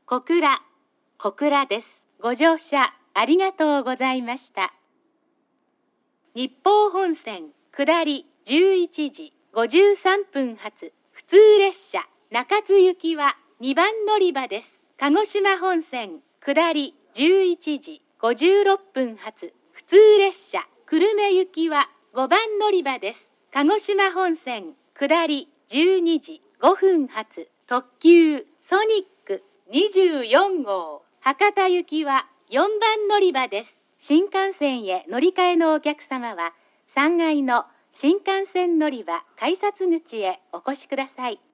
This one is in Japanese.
小倉です。ご乗車ありがとうございました。日豊本線下り11時53分発普通列車中津行きは2番乗り場です。鹿児島本線下り11時56分発普通列車久留米行きは5番乗り場です。鹿児島本線下り12時5分発特急ソニック24号博多行きは4番乗り場です。新幹線へ乗り換えのお客様は3階の新幹線乗り場改札口へお越しください。